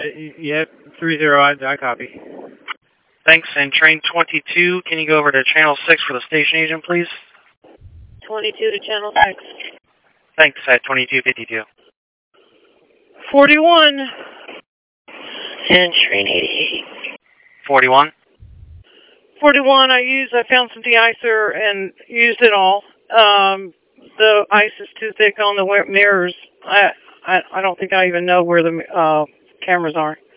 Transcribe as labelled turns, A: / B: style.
A: Yep, 30, I copy.
B: Thanks. And train 22, can you go over to channel 6 for the station agent, please?
C: 22 to channel 6.
B: Thanks, at 2252.
C: 41. And train 88.
B: 41.
C: 41, I found some de-icer and used it all. The ice is too thick on the mirrors. I don't think I even know where the cameras are.